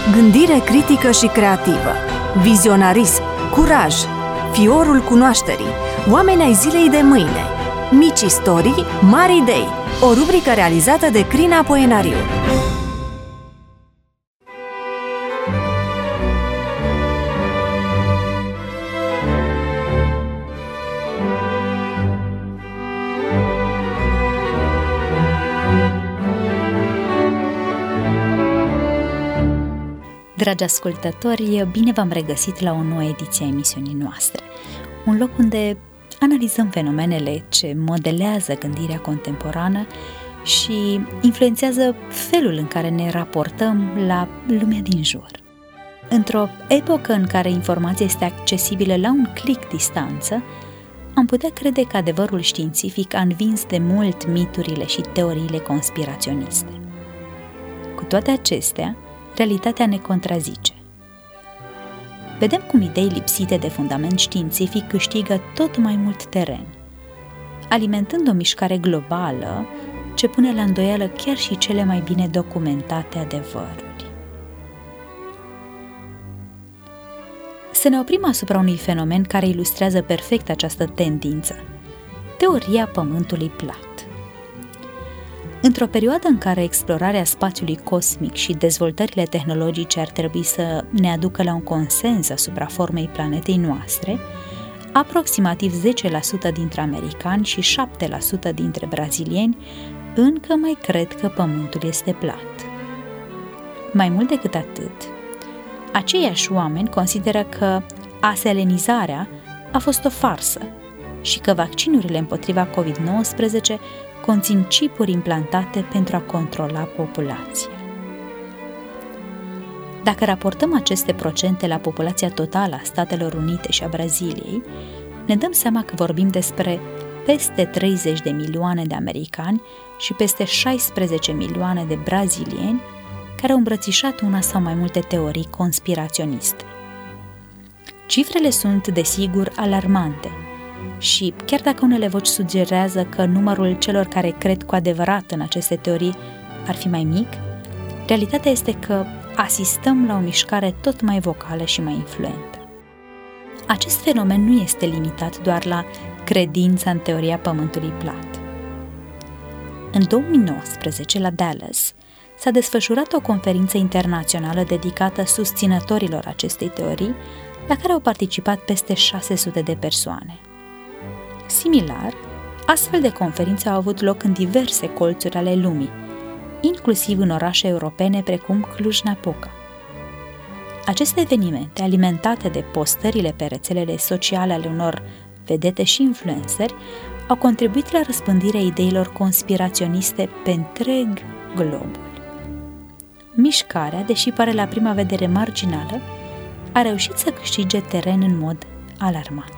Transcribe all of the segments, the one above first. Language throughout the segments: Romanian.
Gândire critică și creativă, vizionarism, curaj, fiorul cunoașterii, oameni ai zilei de mâine, mici istorii, mari idei, o rubrică realizată de Crina Poenariu. Dragi ascultători, bine v-am regăsit la o nouă ediție a emisiunii noastre. Un loc unde analizăm fenomenele ce modelează gândirea contemporană și influențează felul în care ne raportăm la lumea din jur. Într-o epocă în care informația este accesibilă la un click distanță, am putea crede că adevărul științific a învins de mult miturile și teoriile conspiraționiste. Cu toate acestea, realitatea ne contrazice. Vedem cum idei lipsite de fundament științific câștigă tot mai mult teren, alimentând o mișcare globală ce pune la îndoială chiar și cele mai bine documentate adevăruri. Să ne oprim asupra unui fenomen care ilustrează perfect această tendință: teoria pământului plat. Într-o perioadă în care explorarea spațiului cosmic și dezvoltările tehnologice ar trebui să ne aducă la un consens asupra formei planetei noastre, aproximativ 10% dintre americani și 7% dintre brazilieni încă mai cred că Pământul este plat. Mai mult decât atât, aceiași oameni consideră că aselenizarea a fost o farsă și că vaccinurile împotriva COVID-19 conțin chipuri implantate pentru a controla populația. Dacă raportăm aceste procente la populația totală a Statelor Unite și a Braziliei, ne dăm seama că vorbim despre peste 30 de milioane de americani și peste 16 milioane de brazilieni care au îmbrățișat una sau mai multe teorii conspiraționiste. Cifrele sunt, desigur, alarmante, și chiar dacă unele voci sugerează că numărul celor care cred cu adevărat în aceste teorii ar fi mai mic, realitatea este că asistăm la o mișcare tot mai vocală și mai influentă. Acest fenomen nu este limitat doar la credința în teoria pământului plat. În 2019, la Dallas, s-a desfășurat o conferință internațională dedicată susținătorilor acestei teorii, la care au participat peste 600 de persoane. Similar, astfel de conferințe au avut loc în diverse colțuri ale lumii, inclusiv în orașe europene precum Cluj-Napoca. Aceste evenimente, alimentate de postările pe rețelele sociale ale unor vedete și influenceri, au contribuit la răspândirea ideilor conspiraționiste pe întreg globul. Mișcarea, deși pare la prima vedere marginală, a reușit să câștige teren în mod alarmant.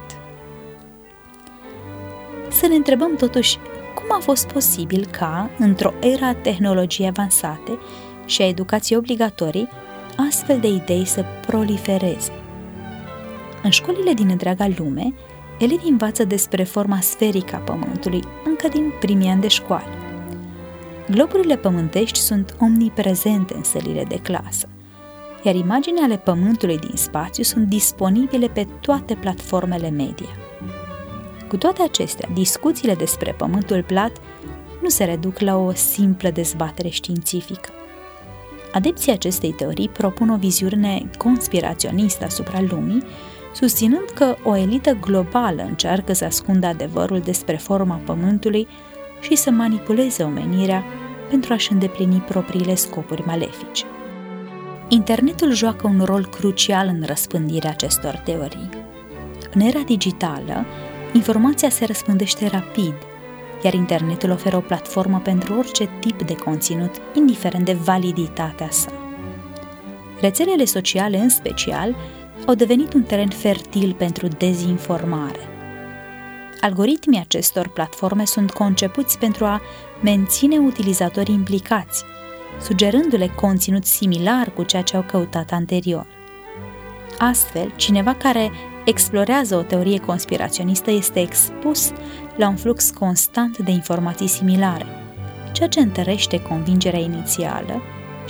Să ne întrebăm totuși cum a fost posibil ca, într-o era a tehnologiei avansate și a educației obligatorii, astfel de idei să prolifereze. În școlile din întreaga lume, elevii învață despre forma sferică a Pământului încă din primii ani de școală. Globurile pământești sunt omniprezente în sălile de clasă, iar imaginile ale Pământului din spațiu sunt disponibile pe toate platformele media. Cu toate acestea, discuțiile despre Pământul plat nu se reduc la o simplă dezbatere științifică. Adepții acestei teorii propun o viziune conspiraționistă asupra lumii, susținând că o elită globală încearcă să ascundă adevărul despre forma Pământului și să manipuleze omenirea pentru a-și îndeplini propriile scopuri malefice. Internetul joacă un rol crucial în răspândirea acestor teorii. În era digitală, informația se răspândește rapid, iar internetul oferă o platformă pentru orice tip de conținut, indiferent de validitatea sa. Rețelele sociale, în special, au devenit un teren fertil pentru dezinformare. Algoritmii acestor platforme sunt concepuți pentru a menține utilizatorii implicați, sugerându-le conținut similar cu ceea ce au căutat anterior. Astfel, cineva care explorează o teorie conspiraționistă este expus la un flux constant de informații similare, ceea ce întărește convingerea inițială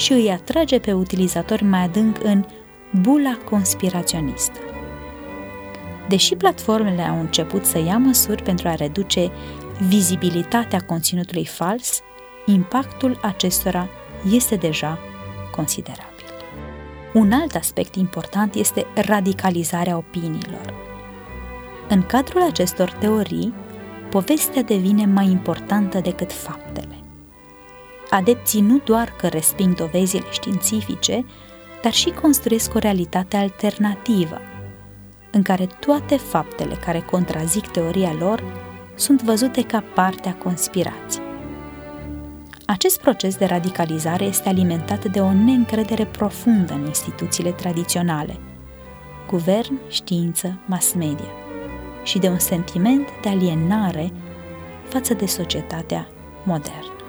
și îi atrage pe utilizatori mai adânc în bula conspiraționistă. Deși platformele au început să ia măsuri pentru a reduce vizibilitatea conținutului fals, impactul acestora este deja considerabil. Un alt aspect important este radicalizarea opiniilor. În cadrul acestor teorii, povestea devine mai importantă decât faptele. Adepții nu doar că resping dovezile științifice, dar și construiesc o realitate alternativă, în care toate faptele care contrazic teoria lor sunt văzute ca parte a conspirației. Acest proces de radicalizare este alimentat de o neîncredere profundă în instituțiile tradiționale, guvern, știință, mass media, și de un sentiment de alienare față de societatea modernă.